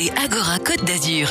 écoutez Agora Côte d'Azur.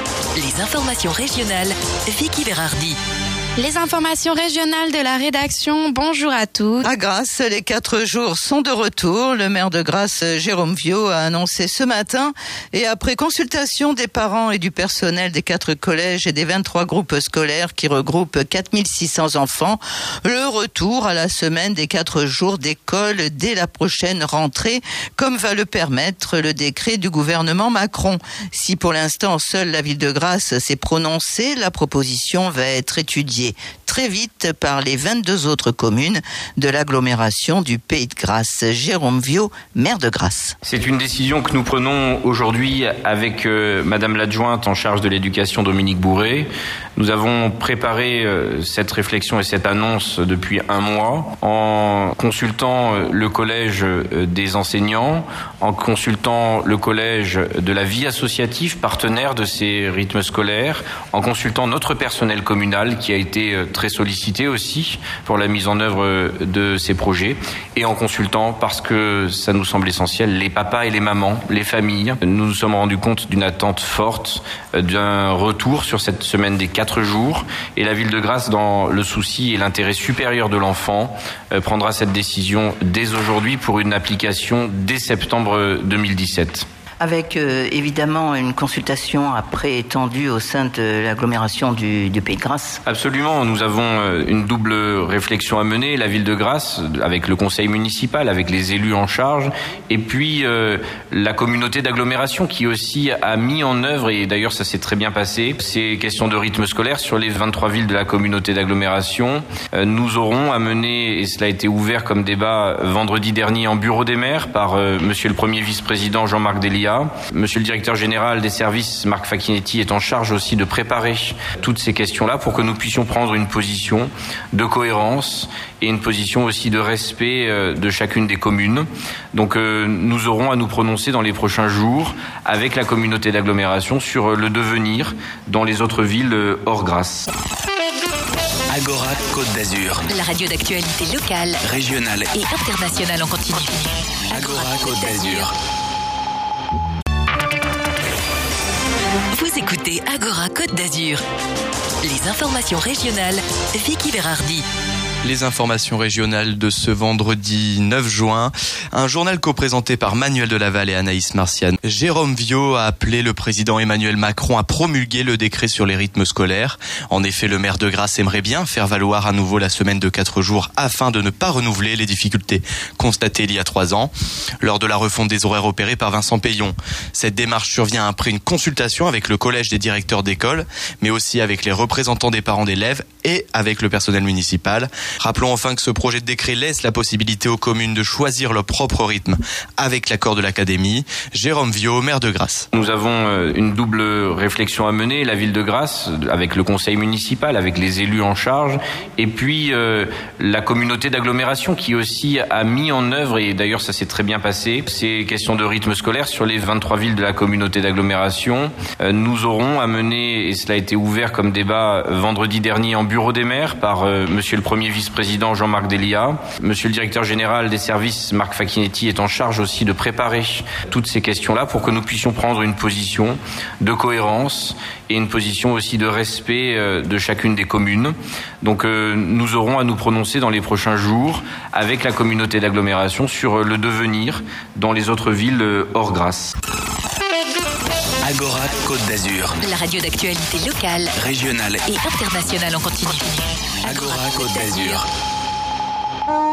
Les informations régionales, Vicky Berardi. Les informations régionales de la rédaction, bonjour à tous. À Grasse, les 4 jours sont de retour. Le maire de Grasse, Jérôme Viaud, a annoncé ce matin, et après consultation des parents et du personnel des 4 collèges et des 23 groupes scolaires qui regroupent 4600 enfants, le retour à la semaine des 4 jours d'école dès la prochaine rentrée, comme va le permettre le décret du gouvernement Macron. Si pour l'instant seule la ville de Grasse s'est prononcée, la proposition va être étudiée très vite par les 22 autres communes de l'agglomération du Pays de Grasse. Jérôme Viaud, maire de Grasse. C'est une décision que nous prenons aujourd'hui avec Madame l'adjointe en charge de l'éducation, Dominique Bourré. Nous avons préparé cette réflexion et cette annonce depuis un mois en consultant le collège des enseignants, en consultant le collège de la vie associative, partenaire de ces rythmes scolaires, en consultant notre personnel communal qui a été très sollicité aussi pour la mise en œuvre de ces projets, et en consultant, parce que ça nous semble essentiel, les papas et les mamans, les familles. Nous nous sommes rendus compte d'une attente forte, d'un retour sur cette semaine des 4 jours, et la ville de Grasse, dans le souci et l'intérêt supérieur de l'enfant, prendra cette décision dès aujourd'hui pour une application dès septembre 2017. Avec évidemment une consultation après étendue au sein de l'agglomération du Pays de Grasse. Absolument, nous avons une double réflexion à mener, la ville de Grasse, avec le conseil municipal, avec les élus en charge, et puis la communauté d'agglomération qui aussi a mis en œuvre, et d'ailleurs ça s'est très bien passé, ces questions de rythme scolaire sur les 23 villes de la communauté d'agglomération. Nous aurons à mener, et cela a été ouvert comme débat vendredi dernier en bureau des maires par monsieur le premier vice-président Jean-Marc Delia. Monsieur le directeur général des services, Marc Facchinetti, est en charge aussi de préparer toutes ces questions-là pour que nous puissions prendre une position de cohérence et une position aussi de respect de chacune des communes. Donc nous aurons à nous prononcer dans les prochains jours avec la communauté d'agglomération sur le devenir dans les autres villes hors Grasse. Agora Côte d'Azur. La radio d'actualité locale, Régionale et internationale en continu. Agora Côte d'Azur. Vous écoutez Agora Côte d'Azur. Les informations régionales, Vicky Berardi. Les informations régionales de ce vendredi 9 juin. Un journal co-présenté par Manuel Delaval et Anaïs Marciane. Jérôme Viaud a appelé le président Emmanuel Macron à promulguer le décret sur les rythmes scolaires. En effet, le maire de Grasse aimerait bien faire valoir à nouveau la semaine de 4 jours afin de ne pas renouveler les difficultés constatées il y a 3 ans, lors de la refonte des horaires opérés par Vincent Payon. Cette démarche survient après une consultation avec le collège des directeurs d'école, mais aussi avec les représentants des parents d'élèves et avec le personnel municipal. Rappelons enfin que ce projet de décret laisse la possibilité aux communes de choisir leur propre rythme avec l'accord de l'académie. Jérôme Viaud, maire de Grasse. Nous avons une double réflexion à mener, la ville de Grasse, avec le conseil municipal, avec les élus en charge, et puis la communauté d'agglomération qui aussi a mis en œuvre, et d'ailleurs ça s'est très bien passé, ces questions de rythme scolaire sur les 23 villes de la communauté d'agglomération. Nous aurons à mener, et cela a été ouvert comme débat vendredi dernier en bureau des maires par monsieur le premier vice-président Jean-Marc Delia. Monsieur le directeur général des services, Marc Facchinetti, est en charge aussi de préparer toutes ces questions-là pour que nous puissions prendre une position de cohérence et une position aussi de respect de chacune des communes. Donc nous aurons à nous prononcer dans les prochains jours avec la communauté d'agglomération sur le devenir dans les autres villes hors Grasse. Agora Côte d'Azur. La radio d'actualité locale, Régionale et internationale en continu. Agora Côte d'Azur.